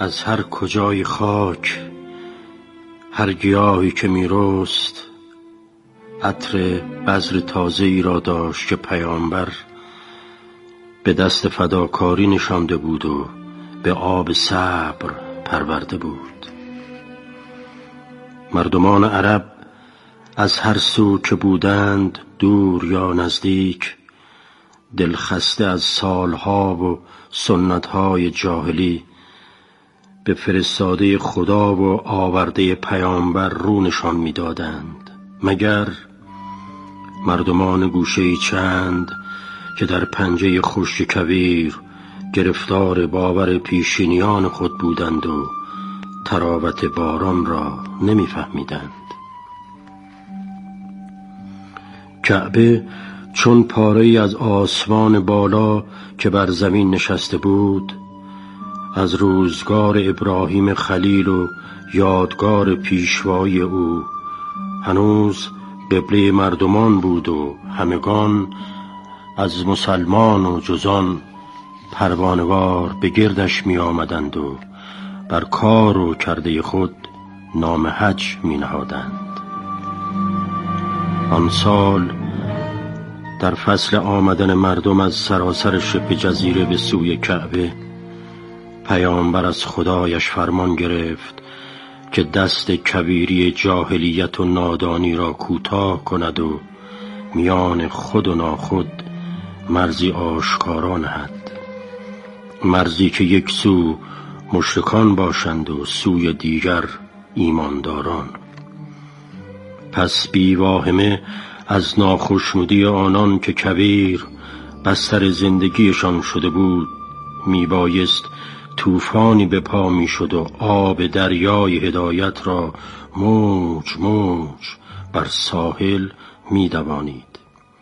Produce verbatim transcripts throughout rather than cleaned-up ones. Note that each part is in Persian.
از هر کجای خاک، هر گیاهی که می رست، عطر بذر تازه ای را داشت که پیامبر به دست فداکاری نشانده بود و به آب صبر پرورده بود. مردمان عرب از هر سو که بودند، دور یا نزدیک، دلخسته از سالها و سنتهای جاهلی، به فرستاده خدا و آورده پیامبر رو نشان می دادند، مگر مردمان گوشه چند که در پنجه خشک کویر گرفتار باور پیشینیان خود بودند و تراوت باران را نمی فهمیدند. کعبه چون پاره‌ای از آسمان بالا که بر زمین نشسته بود، از روزگار ابراهیم خلیل و یادگار پیشوایی او، هنوز قبله مردمان بود و همگان از مسلمان و جزان پروانه‌وار به گردش می آمدند و بر کار و کرده خود نام حج می نهادند. آن سال در فصل آمدن مردم از سراسر شبه جزیره به سوی کعبه، پیامبر از خدایش فرمان گرفت که دست کویری جاهلیت و نادانی را کوتاه کند و میان خود و ناخود مرزی آشکارا نهد، مرزی که یک سو مشرکان باشند و سوی دیگر ایمانداران. پس بی واهمه از ناخشنودی آنان که کویر بستر زندگیشان شده بود، می بایست طوفانی به پا می شد و آب دریای هدایت را موج موج بر ساحل می دوانید.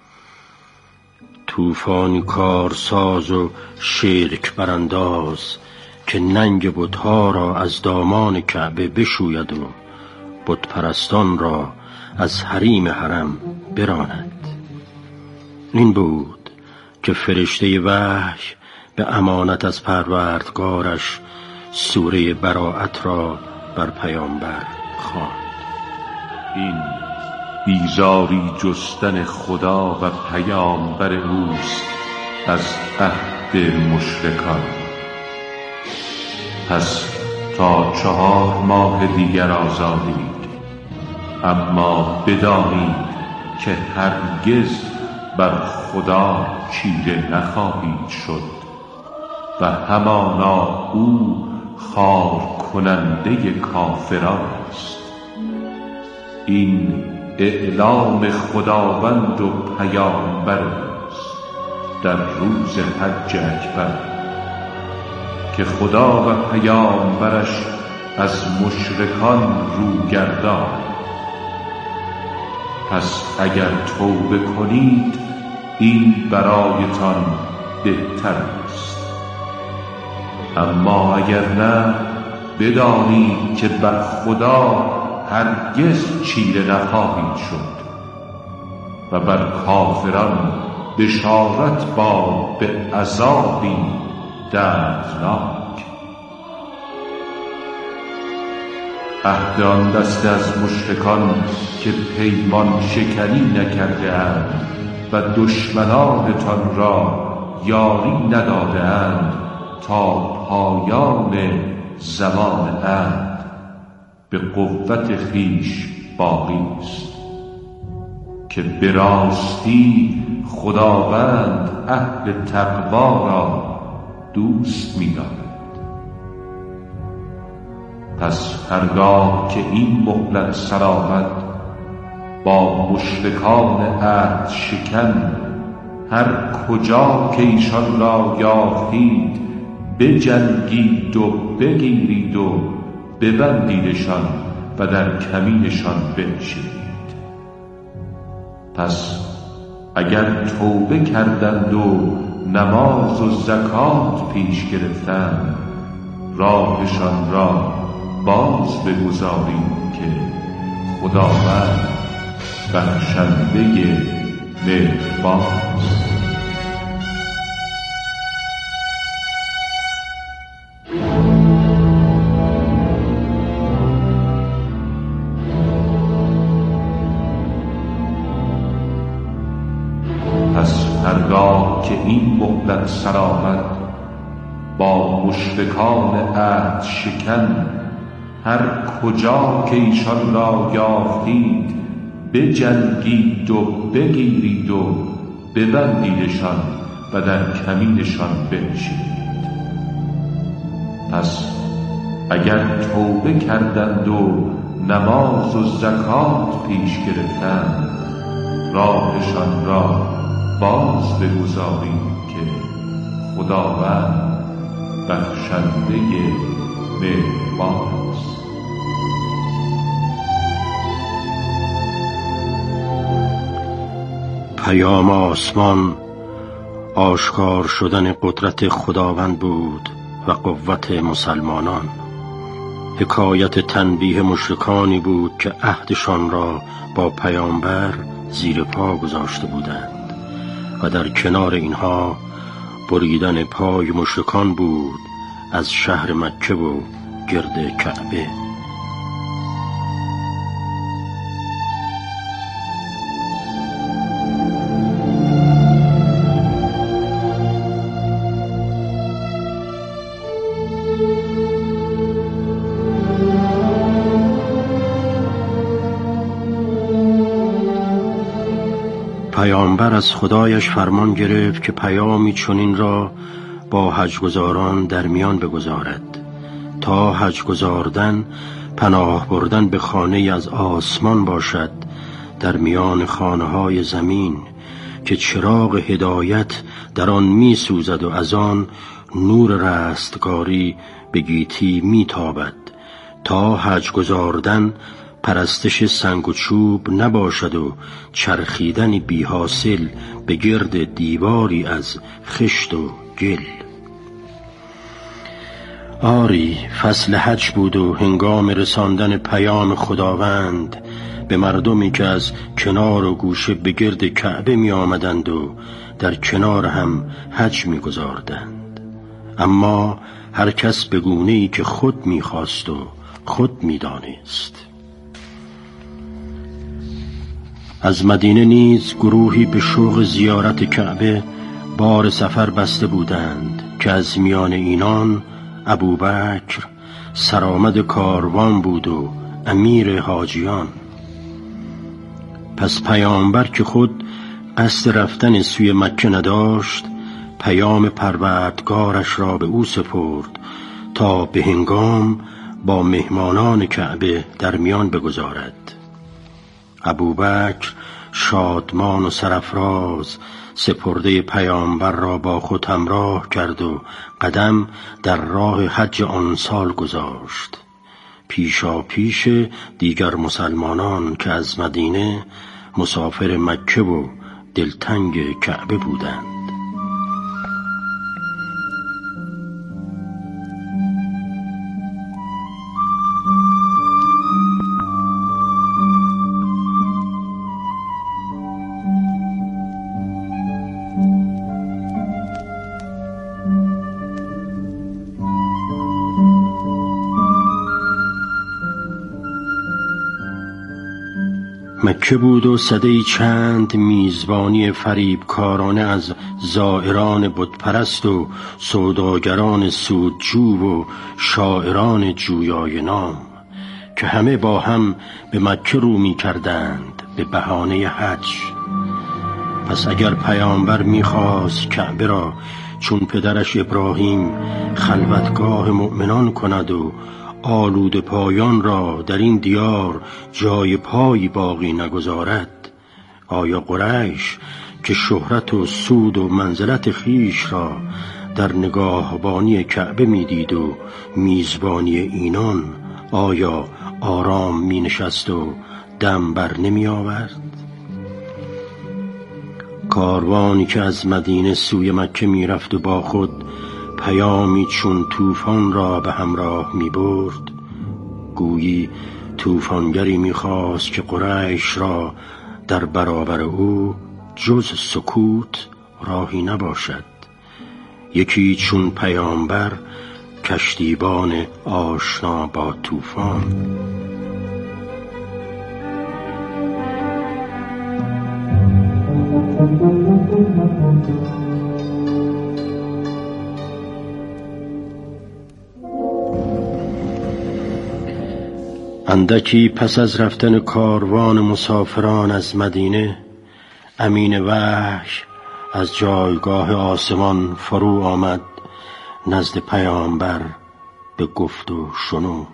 طوفانی کارساز و شرک برانداز که ننگ بت‌ها را از دامان کعبه بشوید و بت پرستان را از حریم حرم براند. این بود که فرشته وحی به امانت از پروردگارش سوره براءت را بر پیامبر خواند. این بیزاری جستن خدا و پیامبر اوست از عهد مشرکان. پس تا چهار ماه دیگر آزادید، اما بدانید که هرگز بر خدا چیره نخواهید شد و همانا او خار کننده کافران است. این اعلام خداوند و پیامبر است در روز حج اکبر که خدا و پیامبرش از مشرکان رو گرداند. پس اگر توبه کنید این برایتان بهتر است، اما اگر نه بدانید که بر خدا هرگز چیره نخواهید شد و بر کافران بشارت باد به عذابی دردناک. عهد آن دسته از مشرکان که پیمان شکنی نکرده اند و دشمنانتان را یاری نداده اند تا پایان زمان عهد به قوت خویش باقی است، که به راستی خداوند اهل تقوا را دوست می‌دارد. پس هرگاه که این مهلت سر آمد، با مشرکان عهد شکن هر کجا که ایشان را یافتید بجنگید و بگیرید و ببندیدشان و در کمینشان بنشینید. پس اگر توبه کردند و نماز و زکات پیش گرفتند، راهشان را باز بگذارید که خداوند بخشنده مهربان است. مهلت سرآمد، با مشرکان عهد شکن هر کجا که ایشان را یافتید بجنگید و بگیرید و ببندیدشان و در کمینشان بنشینید. پس اگر توبه کردند و نماز و زکات پیش گرفتند، راهشان را باز بگذارید که خداوند بخشنده مهربان است. پیام آسمان آشکار شدن قدرت خداوند بود و قوت مسلمانان. حکایت تنبیه مشرکانی بود که عهدشان را با پیامبر زیر پا گذاشته بودند و در کنار اینها بریدن پای مشرکان بود از شهر مکه و گرد کعبه. پیامبر از خدایش فرمان گرفت که پیامی چنین را با حج گزاران در میان بگذارد تا حج گزاردن پناه بردن به خانه از آسمان باشد در میان خانه های زمین که چراغ هدایت در آن می سوزد و از آن نور رستگاری به گیتی می تابد تا حج گزاردن پرستش سنگ و چوب نباشد و چرخیدن بی حاصل به گرد دیواری از خشت و گل. آری فصل حج بود و هنگام رساندن پیام خداوند به مردمی که از کنار و گوشه به گرد کعبه می آمدند و در کنار هم حج می گذاردند. اما هر کس به گونه‌ای که خود می خواست و خود می دانست. از مدینه نیز گروهی به شوق زیارت کعبه بار سفر بسته بودند که از میان اینان ابوبکر سرآمد کاروان بود و امیر حاجیان. پس پیامبر که خود قصد رفتن سوی مکه نداشت، پیام پروردگارش را به او سپرد تا به هنگام با مهمانان کعبه در میان بگذارد. ابوبکر شادمان و سرافراز سپرده پیامبر را با خود همراه کرد و قدم در راه حج آن سال گذاشت، پیشا پیش دیگر مسلمانان که از مدینه مسافر مکه و دلتنگ کعبه بودند. مکه بود و سده‌ای چند میزبانی فریبکارانه از زائران بتپرست و سوداگران سودجو و شاعران جویای نام که همه با هم به مکه رو می کردند به بهانه حج. پس اگر پیامبر می خواست کعبه را چون پدرش ابراهیم خلوتگاه مؤمنان کند و آلوده پایان را در این دیار جای پایی باقی نگذارد، آیا قریش که شهرت و سود و منزلت خیش را در نگاهبانی کعبه میدید و میزبانی اینان، آیا آرام می نشست و دم بر نمی آورد؟ کاروانی که از مدینه سوی مکه می رفت و با خود پیامی چون طوفان را به همراه می برد، گویی طوفانگری می خواست که قریش را در برابر او جز سکوت راهی نباشد. یکی چون پیامبر کشتیبان آشنا با طوفان. اندکی پس از رفتن کاروان مسافران از مدینه، امین وحی از جایگاه آسمان فرو آمد نزد پیامبر به گفت و شنود.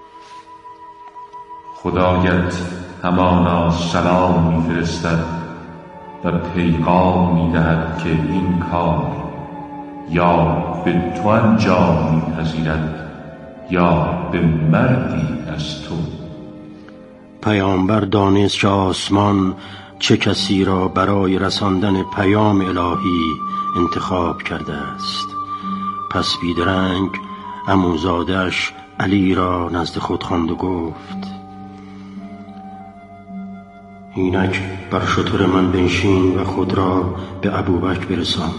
خدایت همانا سلام می‌فرستد و پیغام می‌دهد که این کار یا به تو انجام می‌پذیرد یا به مردی از تو. پیامبر دانست که آسمان چه کسی را برای رساندن پیام الهی انتخاب کرده است. پس بیدرنگ عموزاده‌اش علی را نزد خود خواند و گفت: اینک بر شتر من بنشین و خود را به ابوبکر برسان.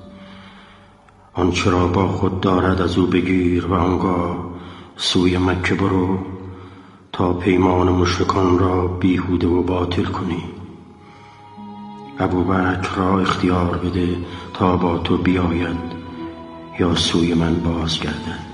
آنچه را با خود دارد از او بگیر و آنگاه سوی مکه برو تا پیمان مشرکان را بیهوده و باطل کنی. ابوبکر را اختیار بده تا با تو بیاید یا سوی من بازگردد.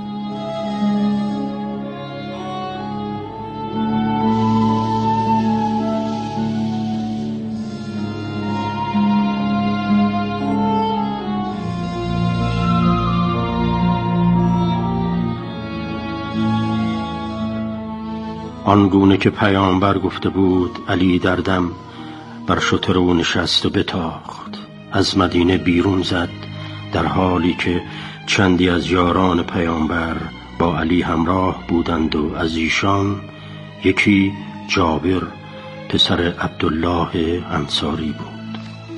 آنگونه که پیامبر گفته بود، علی در دم بر شتر او نشست و بتاخت. از مدینه بیرون زد در حالی که چندی از یاران پیامبر با علی همراه بودند و از ایشان یکی جابر پسر عبدالله انصاری بود.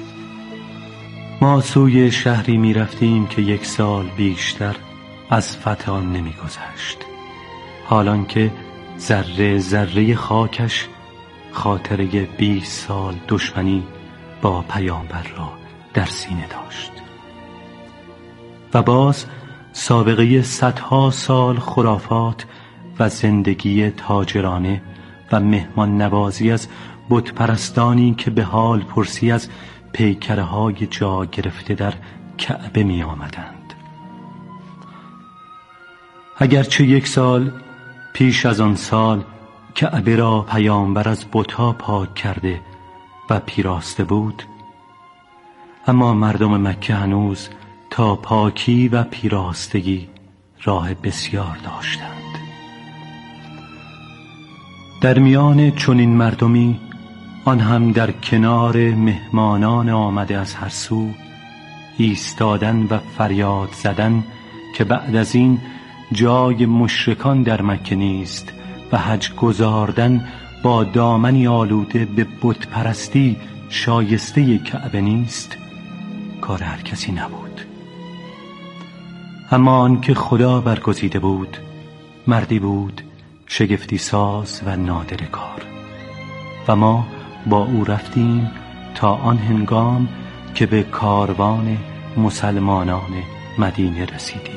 ما سوی شهری می رفتیم که یک سال بیشتر از فتح آن نمی گذشت، حالان که ذره ذره خاکش خاطره بیست سال دشمنی با پیامبر را در سینه داشت و باز سابقه صدها سال خرافات و زندگی تاجرانه و مهمان نوازی از بت پرستانی که به حال پرسی از پیکره های جا گرفته در کعبه می آمدند. اگرچه یک سال پیش از آن سال کعبه را پیامبر از بت‌ها پاک کرده و پیراسته بود، اما مردم مکه هنوز تا پاکی و پیراستگی راه بسیار داشتند. در میان چنین مردمی، آن هم در کنار مهمانان آمده از هر سو، ایستادن و فریاد زدن که بعد از این جای مشرکان در مکه نیست و حج گزاردن با دامنی آلوده به بت پرستی شایسته کعبه نیست، کار هر کسی نبود. اما آن که خدا برگزیده بود مردی بود شگفتی ساز و نادر کار و ما با او رفتیم تا آن هنگام که به کاروان مسلمانان مدینه رسیدیم.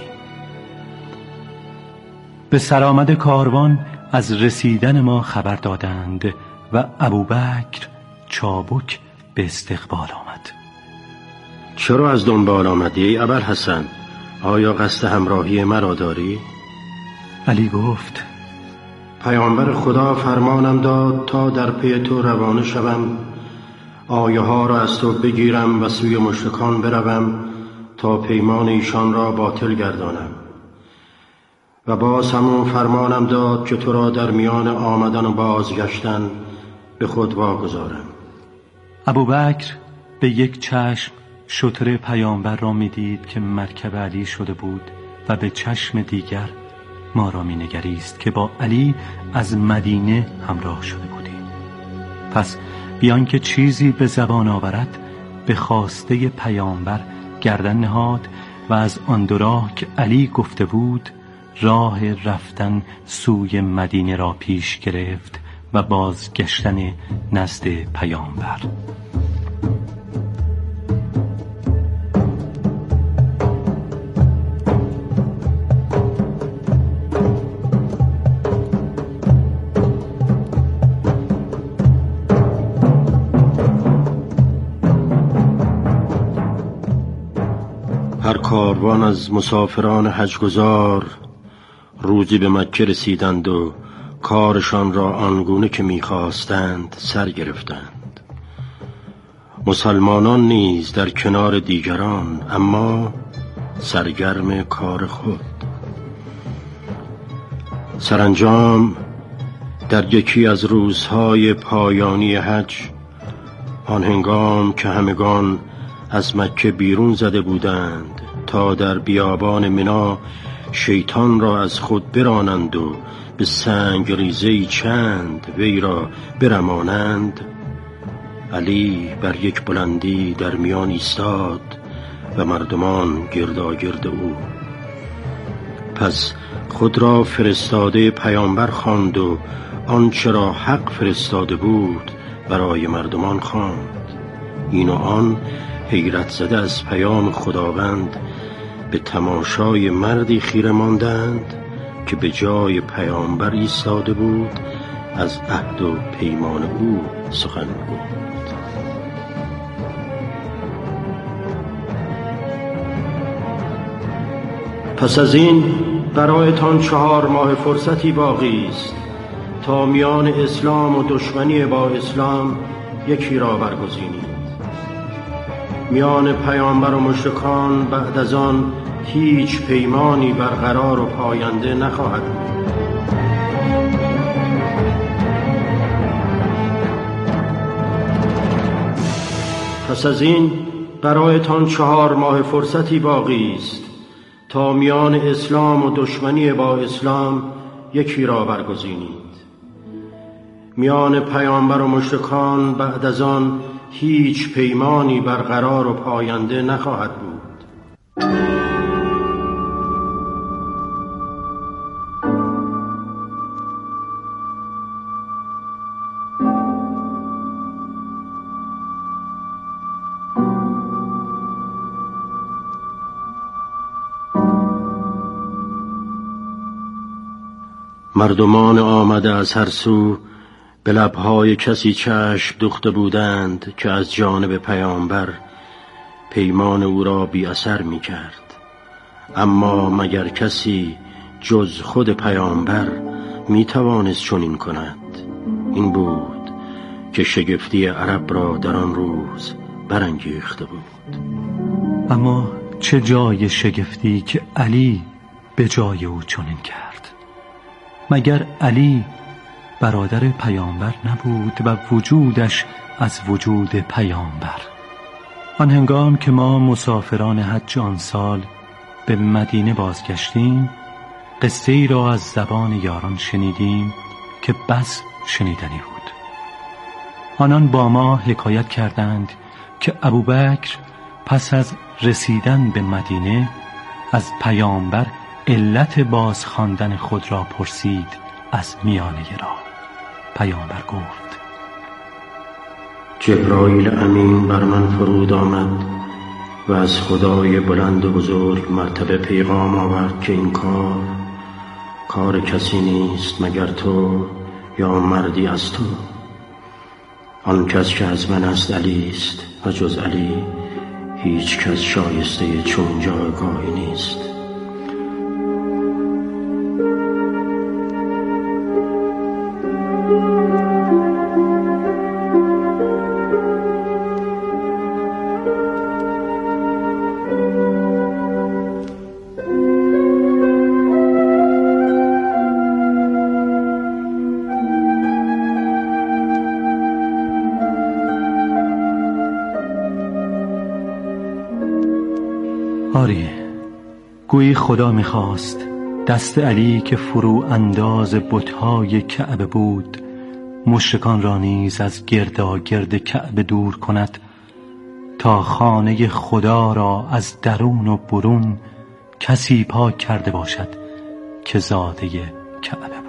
به سرآمد کاروان از رسیدن ما خبر دادند و ابوبکر چابک به استقبال آمد. چرا از دنبال آمدی ای ابوالحسن؟ آیا قصد همراهی مرا داری؟ علی گفت: پیامبر خدا فرمانم داد تا در پی تو روانه شوم، آیه ها را از تو بگیرم و سوی مشرکان بروم تا پیمان ایشان را باطل گردانم. و باز همون فرمانم داد که تو را در میان آمدن و بازگشتن به خود واگذارم. ابوبکر به یک چشم شتر پیامبر را می دید که مرکب علی شده بود و به چشم دیگر ما را می نگریست که با علی از مدینه همراه شده بودیم. پس بیان که چیزی به زبان آورد به خواسته پیامبر گردن نهاد و از آن دو راه که علی گفته بود راه رفتن سوی مدینه را پیش گرفت و بازگشتن نزد پیامبر. هر کاروان از مسافران حج گزار روزی به مکه رسیدند و کارشان را آنگونه که می‌خواستند سر گرفتند. مسلمانان نیز در کنار دیگران، اما سرگرم کار خود. سرانجام در یکی از روزهای پایانی حج، آن هنگام که همگان از مکه بیرون زده بودند تا در بیابان منی شیطان را از خود برانند و به سنگ ریزه‌ای چند وی را برمانند، علی بر یک بلندی در میان ایستاد و مردمان گرداگرد او. پس خود را فرستاده پیامبر خواند و آنچه را حق فرستاده بود برای مردمان خواند. این و آن حیرت زده از پیام خداوند به تماشای مردی خیره ماندند که به جای پیامبر ایستاده بود از عهد و پیمان او سخن گفت. پس از این برایتان چهار ماه فرصتی باقی است تا میان اسلام و دشمنی با اسلام یکی را برگزینید. میان پیامبر و مشرکان بعد از آن هیچ پیمانی برقرار و پاینده نخواهد بود. پس از این برایتان چهار ماه فرصتی باقی است تا میان اسلام و دشمنی با اسلام یکی را برگزینید. میان پیامبر و مشرکان بعد از آن هیچ پیمانی برقرار و پاینده نخواهد بود. مردمان آمده از هر سو به لبهای کسی چشم دوخته بودند که از جانب پیامبر پیمان او را بی اثر می کرد. اما مگر کسی جز خود پیامبر می توانست چنین کند؟ این بود که شگفتی عرب را در آن روز برانگیخته بود. اما چه جای شگفتی که علی به جای او چنین کرد. مگر علی برادر پیامبر نبود و وجودش از وجود پیامبر؟ آن هنگام که ما مسافران حج آن سال به مدینه بازگشتیم، قصه ای را از زبان یاران شنیدیم که بس شنیدنی بود. آنان با ما حکایت کردند که ابوبکر پس از رسیدن به مدینه از پیامبر علت باز خواندن خود را پرسید از میانه راه. پیامبر گفت: جبرائیل امین بر من فرود آمد و از خدای بلند و بزرگ مرتبه پیغام آورد که این کار کار کسی نیست مگر تو یا مردی از تو. آن کس که از من است علی است و جز علی هیچ کس شایسته چون جایگاهی نیست. آری، گویی خدا میخواست دست علی که فرو انداز بت‌های کعبه بود مشرکان را نیز از گرداگرد کعبه دور کند تا خانه خدا را از درون و برون کسی پاک کرده باشد که زاده کعبه بود.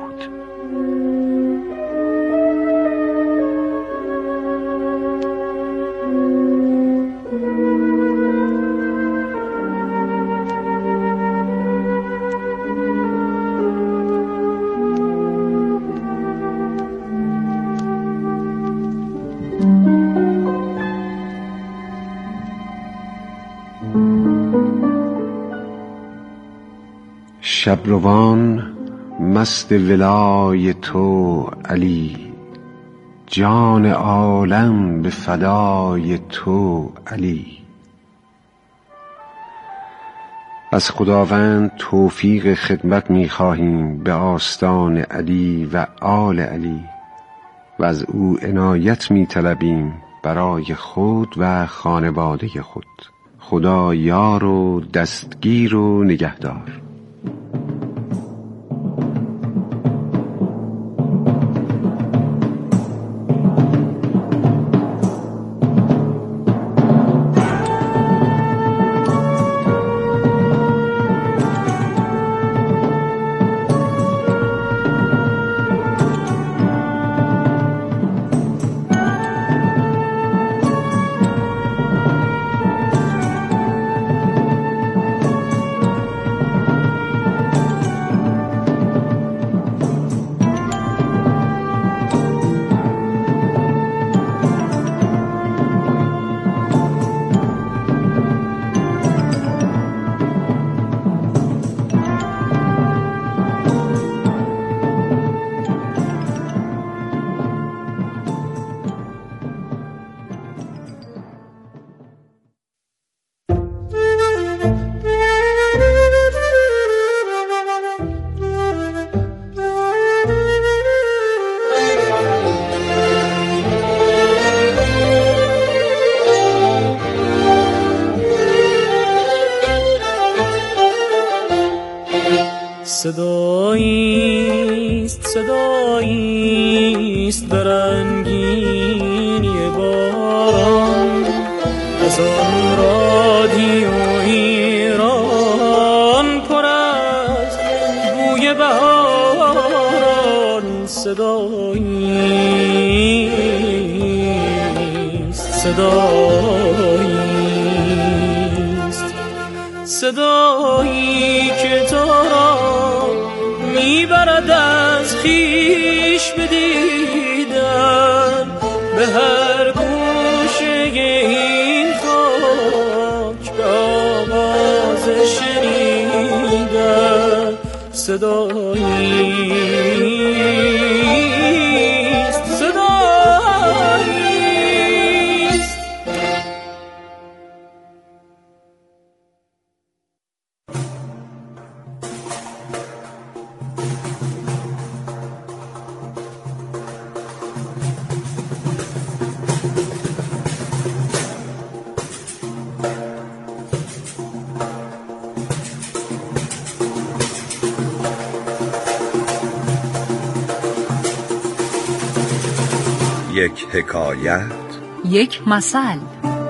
شبروان مست ولای تو علی، جان عالم به فدای تو علی. از خداوند توفیق خدمت می خواهیم به آستان علی و آل علی و از او عنایت می طلبیم برای خود و خانواده خود. خدا یار و دستگیر و نگهدار. صداییست صداییست برنگینی باران از آن رادیو ایران پر از بوی بهاران. صداییست صداییست صدایی که تو را میبرد از خویش بدیدن به هر گوشه این خاک به آواز شنیدن. صداییست صداییست یک حکایت، یک مثل.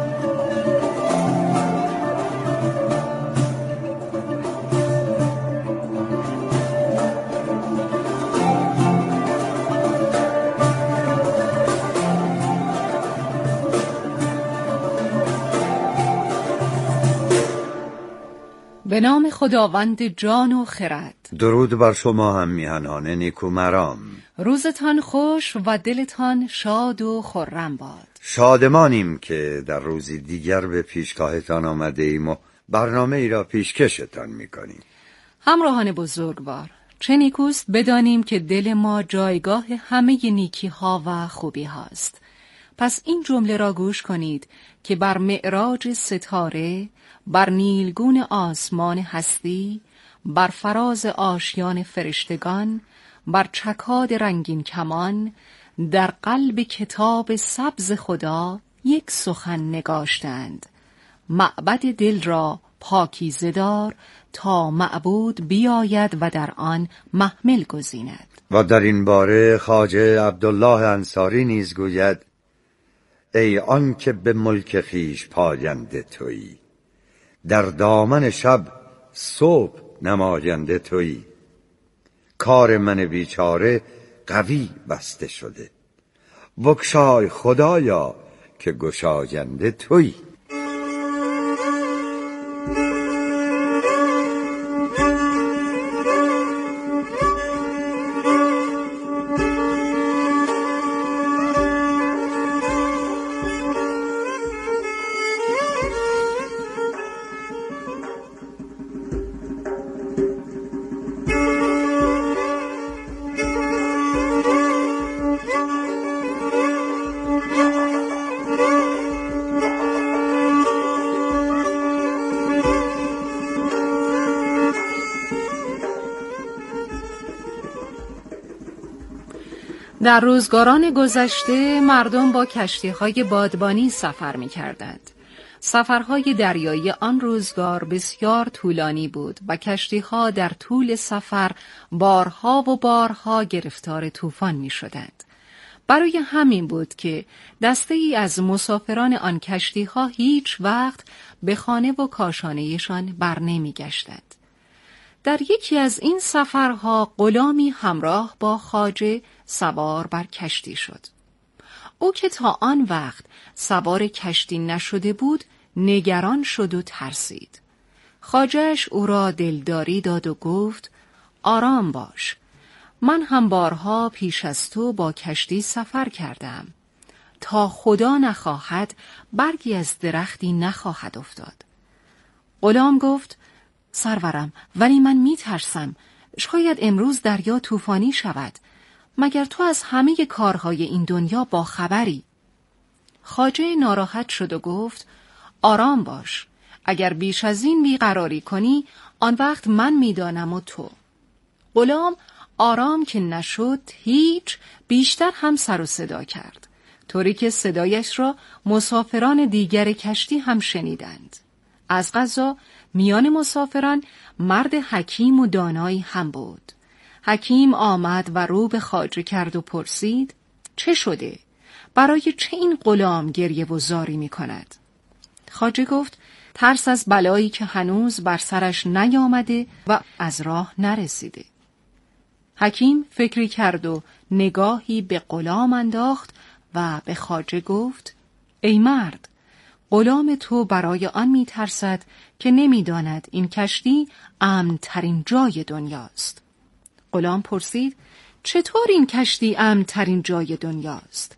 به نام خداوند جان و خرد. درود بر شما هم میهنان نیکومرام. روزتان خوش و دلتان شاد و خرم باد. شادمانیم که در روزی دیگر به پیشگاهتان آمده ایم و برنامه ای را پیشکشتان میکنیم. همراهان بزرگوار، چه نیکوست بدانیم که دل ما جایگاه همه نیکی ها و خوبی هاست. پس این جمله را گوش کنید که بر معراج ستاره، بر نیلگون آسمان هستی، بر فراز آشیان فرشتگان، بر چکاد رنگین کمان، در قلب کتاب سبز خدا یک سخن نگاشتند: معبد دل را پاکیزه دار تا معبود بیاید و در آن محمل گزیند. و در این باره خواجه عبدالله انصاری نیز گوید: ای آن که به ملک خویش پاینده تویی، در دامن شب صبح نماینده تویی. کار من بیچاره قوی بسته شده، بگشای خدایا که گشاینده تویی. در روزگاران گذشته مردم با کشتی‌های بادبانی سفر می‌کردند. سفرهای دریایی آن روزگار بسیار طولانی بود و کشتی‌ها در طول سفر بارها و بارها گرفتار طوفان می‌شدند. برای همین بود که دسته‌ای از مسافران آن کشتی‌ها هیچ وقت به خانه و کاشانه‌شان بر نمی‌گشتند. در یکی از این سفرها غلامی همراه با خواجه سوار بر کشتی شد. او که تا آن وقت سوار کشتی نشده بود نگران شد و ترسید. خواجه‌اش او را دلداری داد و گفت آرام باش، من هم بارها پیش از تو با کشتی سفر کردم. تا خدا نخواهد برگی از درختی نخواهد افتاد. غلام گفت سرورم، ولی من می ترسم. شاید امروز دریا طوفانی شود. مگر تو از همه کارهای این دنیا با خبری؟ خواجه ناراحت شد و گفت آرام باش. اگر بیش از این بیقراری کنی آن وقت من میدانم و تو. غلام آرام که نشد هیچ، بیشتر هم سر و صدا کرد، طوری که صدایش را مسافران دیگر کشتی هم شنیدند. از قضا میان مسافران مرد حکیم و دانایی هم بود. حکیم آمد و رو به خواجه کرد و پرسید چه شده؟ برای چه این غلام گریه و زاری می کند؟ خواجه گفت ترس از بلایی که هنوز بر سرش نیامده و از راه نرسیده. حکیم فکری کرد و نگاهی به غلام انداخت و به خواجه گفت ای مرد، غلام تو برای آن می ترسد که نمی داند این کشتی امن ترین جای دنیاست. غلام پرسید چطور این کشتی امن ترین جای دنیاست؟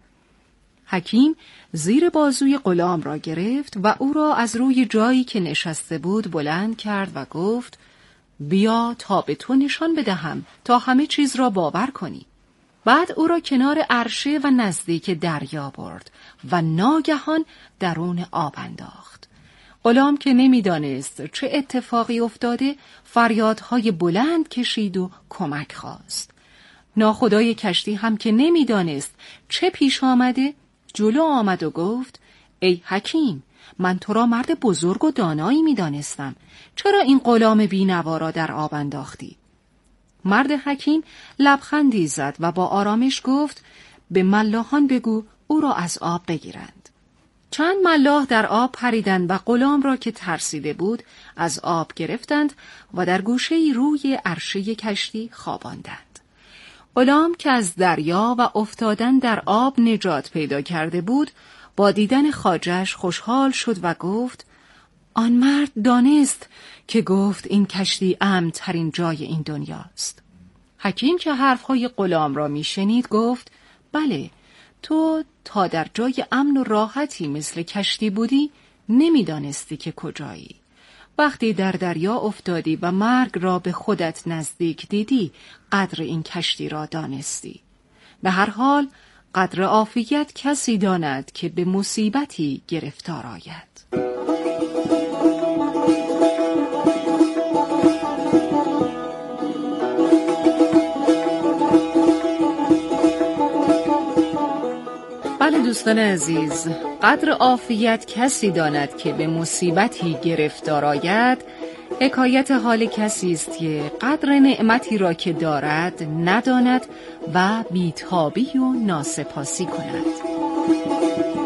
حکیم زیر بازوی غلام را گرفت و او را از روی جایی که نشسته بود بلند کرد و گفت بیا تا به تو نشان بدهم تا همه چیز را باور کنی. بعد او را کنار عرشه و نزدیک دریا برد و ناگهان درون آب انداخت. غلام که نمیدانست چه اتفاقی افتاده فریادهای بلند کشید و کمک خواست. ناخدای کشتی هم که نمیدانست چه پیش آمده جلو آمد و گفت ای حکیم، من تو را مرد بزرگ و دانایی میدانستم، چرا این غلام بی‌نوا را در آب انداختی؟ مرد حکیم لبخندی زد و با آرامش گفت به ملاحان بگو او را از آب بگیرند. چند ملاح در آب پریدند و غلام را که ترسیده بود از آب گرفتند و در گوشه‌ای روی عرشه کشتی خواباندند. غلام که از دریا و افتادن در آب نجات پیدا کرده بود با دیدن خواجه‌اش خوشحال شد و گفت آن مرد دانست که گفت این کشتی امن ترین جای این دنیاست. حکیم که حرفهای غلام را میشنید گفت بله، تو تا در جای امن و راحتی مثل کشتی بودی نمیدانستی که کجایی. وقتی در دریا افتادی و مرگ را به خودت نزدیک دیدی قدر این کشتی را دانستی. به هر حال قدر عافیت کسی داند که به مصیبتی گرفتار آید. بله دوستان عزیز، قدر عافیت کسی داند که به مصیبتی گرفتار آید حکایت حال کسی است که قدر نعمتی را که دارد نداند و بیتابی و ناسپاسی کند.